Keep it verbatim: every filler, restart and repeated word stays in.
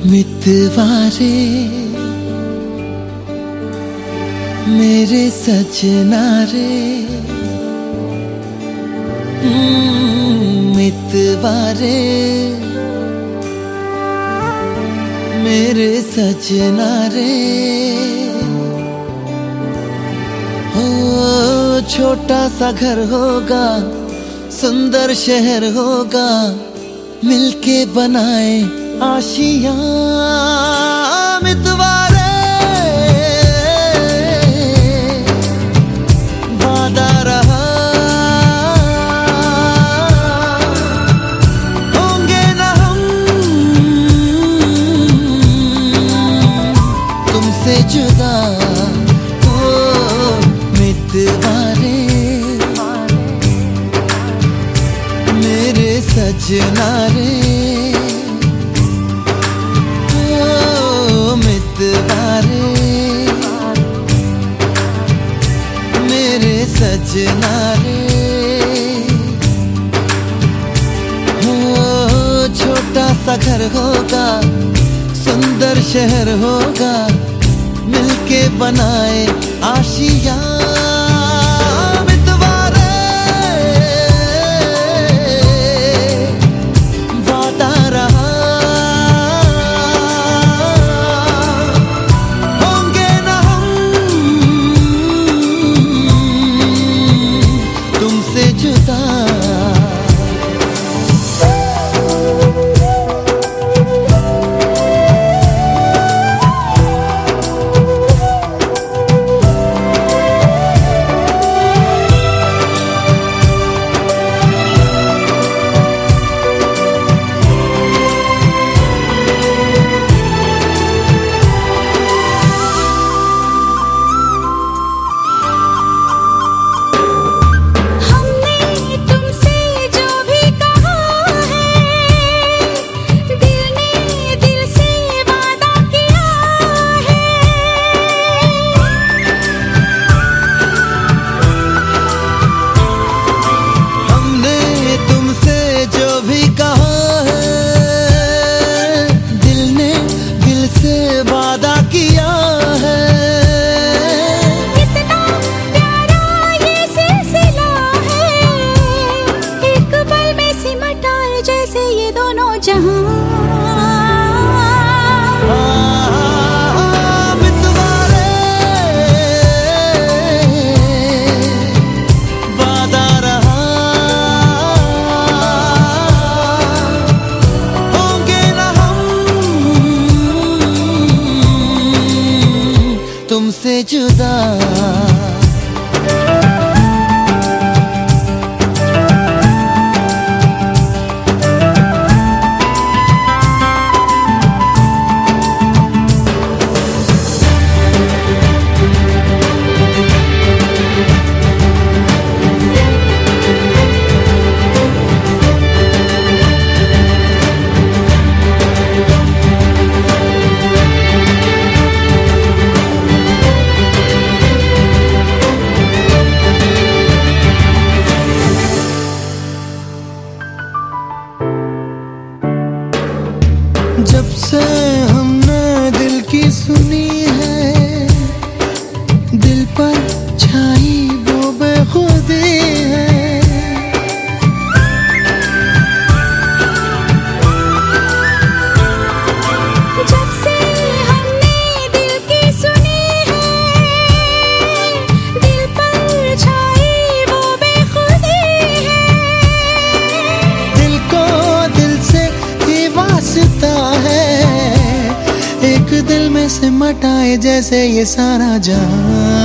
मितवारे मेरे सजना रे, मितवारे मेरे सजना रे। हो छोटा सा घर होगा, सुंदर शहर होगा, मिलके बनाए आशियां मितवारे। वादा रहा होंगे ना हम तुमसे जुदा। ओ मितवारे मेरे सजना रे, मितवारे मेरे सजना रे। हो छोटा सा घर होगा, सुंदर शहर होगा, मिलके बनाए आशियां मितवारे। वादा रहा जुदा। तुमसे जुदा। जब से हमने दिल की सुनी है, दिल पर छाई वो बेखुदी है। जब से हमने दिल की सुनी है, दिल पर छाई वो बेखुदी है। दिल को दिल से ही वास्ता है, एक दिल में से मटाए जैसे ये सारा जहां।